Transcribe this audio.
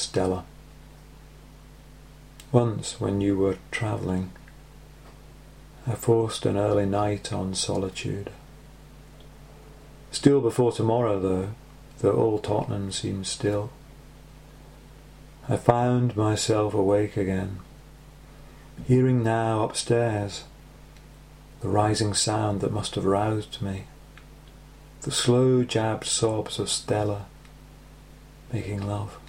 Stella. Once, when you were travelling, I forced an early night on solitude. Still before tomorrow, though all Tottenham seemed still, I found myself awake again, hearing now upstairs the rising sound that must have roused me, the slow jabbed sobs of Stella making love.